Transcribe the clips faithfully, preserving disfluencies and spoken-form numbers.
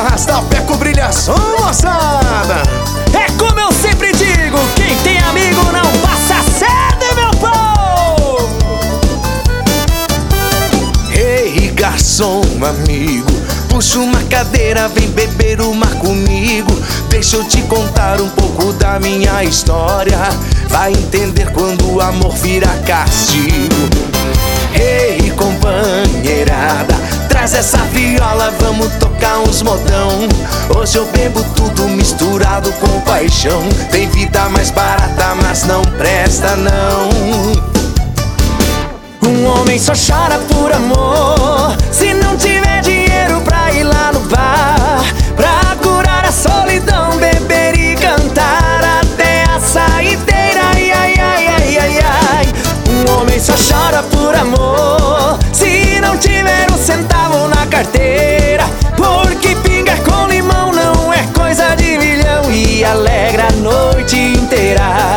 Arrasta-pé com brilhação, moçada. É como eu sempre digo, quem tem amigo não passa sede, meu povo. Ei, garçom, amigo, puxa uma cadeira, vem beber uma comigo. Deixa eu te contar um pouco da minha história. Vai entender quando o amor vira castigo. Ei, companheirada, traz essa viola, vamos tocar uns modão. Hoje eu bebo tudo misturado com paixão. Tem vida mais barata, mas não presta não. Um homem só chora por amor se não tiver dinheiro pra ir lá no bar, pra curar a solidão, beber e cantar até a saideira. Ai, ai, ai, ai, ai, ai. Um homem só chora por amor se não tiver um centavo na carteira, porque pinga com limão não é coisa de milhão e alegra a noite inteira.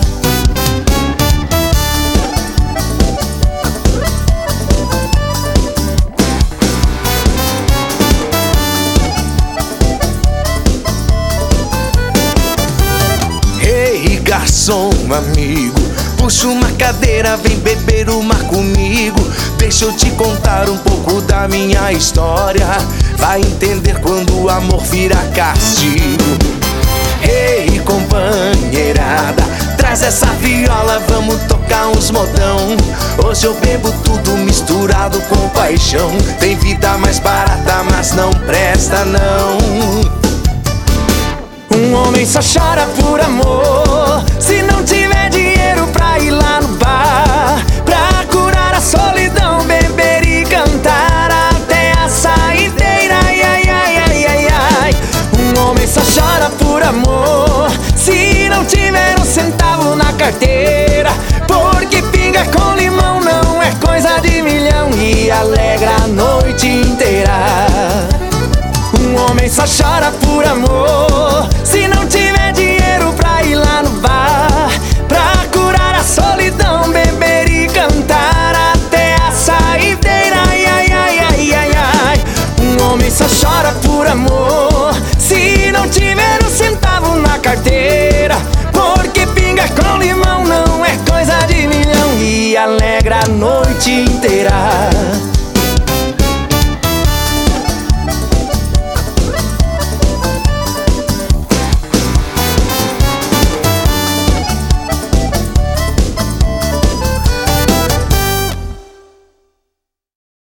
Garçom, amigo, puxa uma cadeira, vem beber uma comigo. Deixa eu te contar um pouco da minha história. Vai entender quando o amor vira castigo. Ei, companheirada, traz essa viola, vamos tocar uns modão. Hoje eu bebo tudo misturado com paixão. Tem vida mais barata, mas não presta não. Um homem só chora por amor se não tiver dinheiro pra ir lá no bar, pra curar a solidão, beber e cantar até a saideira. Ai, ai, ai, ai, ai, ai. Um homem só chora por amor se não tiver um centavo na carteira, porque pinga com limão não é coisa de milhão e alegra a noite inteira. Um homem só chora por amor